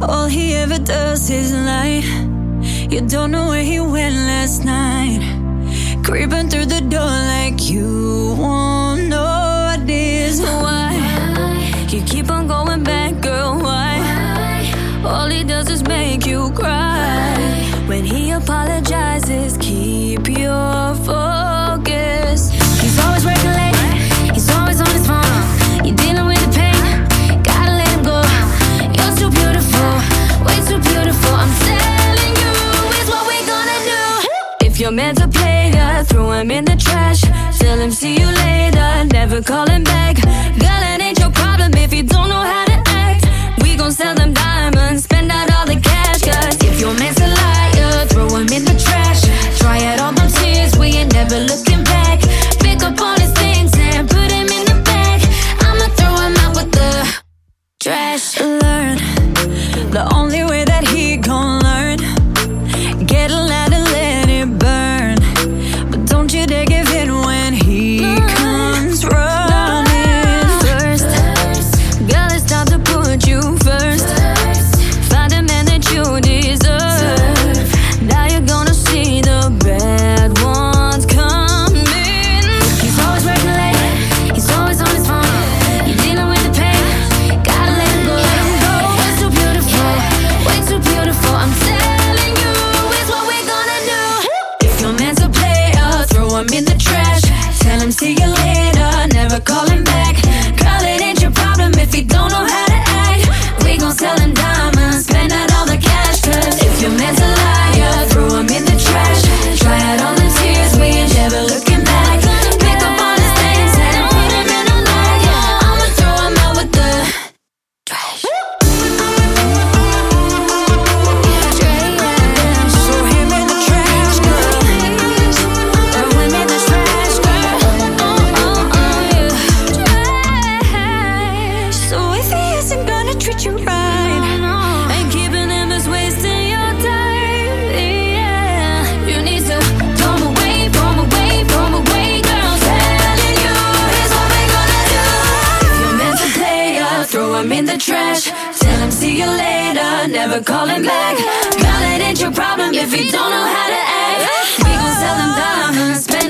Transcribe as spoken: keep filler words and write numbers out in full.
All he ever does is lie. You don't know where he went last night. Creeping through the door like you won't know what is. Why? You keep on going back, girl, why? All he does is make you cry. When he apologizes, keep your focus. He's always working late, he's always on his phone. You're dealing with the pain, gotta let him go. You're too beautiful, way too beautiful. I'm telling you, it's what we're gonna do. If you're meant to play her, throw him in the trash. Tell him see you later, never call him back. Girl, it ain't your problem if you don't know how to act. We gon' sell them diamonds, spend out all the cash. Cause if you're meant to lie, uh, throw him in the trash. Try out all them tears, we ain't never looking back. Pick up all his things and put him in the bag. I'ma throw him out with the trash. Learn the only way that he gon' learn. Get a light and let it burn. But don't you dare give in when he no. comes running no. first. Girl, it's time to put you first. Find a man that you deserve. Now you're gonna see the bad ones coming. He's always working late, he's always on his phone. You're dealing with the pain, gotta let him go. Let him go. It's too beautiful, way too beautiful. I'm telling you, it's what we're gonna do. If you're meant to play, uh, throw him in the trash. Tell him see you later, never call him back. Girl, it ain't your problem if you don't know how to act. We gon' sell him diamonds, spend out all the cash. Cause if you're meant to lie, uh, throw him in the trash. Try out all the tears, we ain't never looking back. Pick up all his things and put him in a bag. I'ma throw him out with the trash. Throw him in the trash, girl. Throw him in the trash, girl. Oh, oh, oh, yeah. Trash. So if he isn't gonna treat you right, and keeping him is wasting your time, yeah. You need to throw him away, throw him away, throw him away, girl. Telling you, here's what we're gonna do. If you're meant to play, uh, throw him in the trash. Tell him see you later, never call him back. Girl, it ain't your problem if you don't know how to act. We gon' sell them diamonds, spend